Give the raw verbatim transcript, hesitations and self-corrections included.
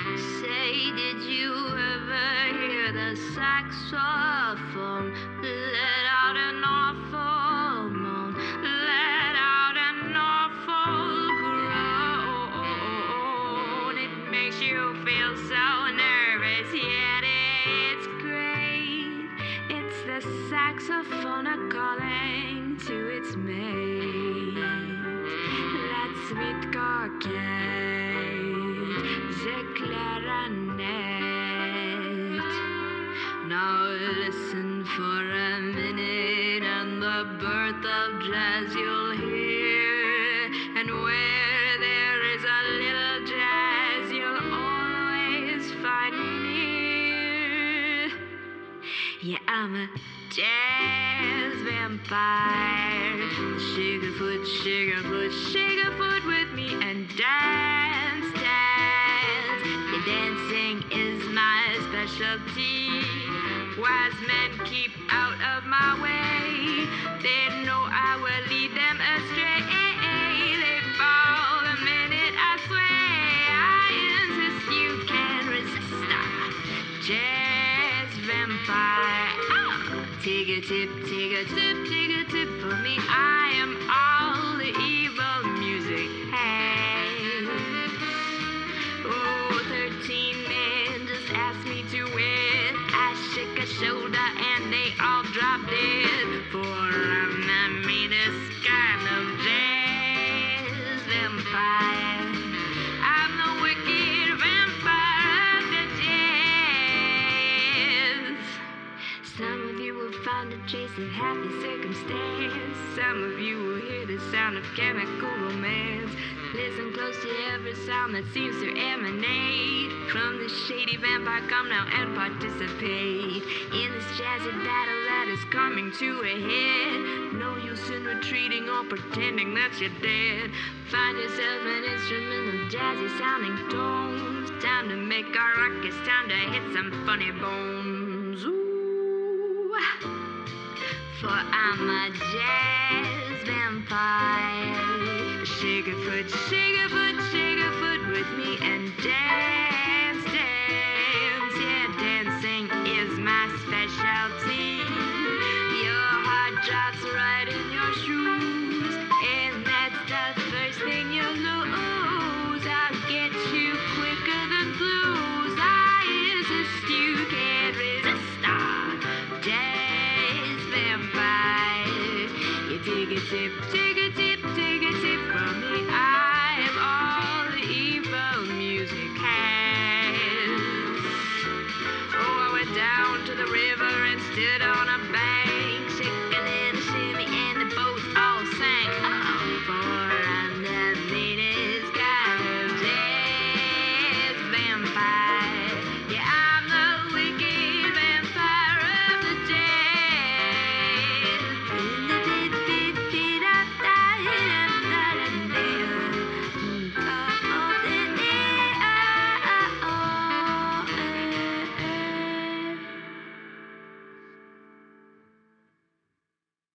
Say, did you ever hear the saxophone let out an awful moan, let out an awful groan? It makes you feel so nervous, yet it's great. It's the saxophone a calling to its mate. That sweet coquette, the clarinet. Now listen for a minute, and the birth of jazz you'll hear. And where there is a little jazz, you'll always find me near. Yeah, I'm a jazz vampire. Sugarfoot, sugarfoot, sugarfoot with me and dance, dance. Yeah, dancing is my specialty. Wise men keep out of my way. They know I will lead them astray. They fall the minute I sway. I insist you can't resist. Jazz vampire. Ah, take a tip, take a tip, take a tip for me. I am all the evil music has. Oh, thirteen men just asked me to wed. I shook a shoulder and they all dropped dead. For I'm the meanest kind of jazz vampire. I'm the wicked vampire of the jazz. Some of you will find a trace of happy circumstance. Some of you will hear the sound of chemical romance. Listen close to every sound that seems to emanate from the shady vampire. Come now and participate in this jazzy battle that is coming to a head. No use in retreating or pretending that you're dead. Find yourself an instrument of jazzy sounding tones. Time to make a rock, it's time to hit some funny bones. Ooh, for I'm a jazz vampire. Sugarfoot, sugarfoot, sugarfoot with me and dance, dance. Yeah, dancing is my specialty. Your heart drops right in your shoes, and that's the first thing you lose. I'll get you quicker than blues. I insist you can't resist. Ah, jazz vampire. You take a tip, take a tip, take a tip from me. I'm all the evil music has. Oh, I went down to the river and stood on a bank.